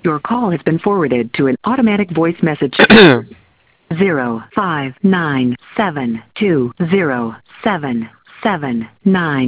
Your call has been forwarded to an automatic voice message. 059720779.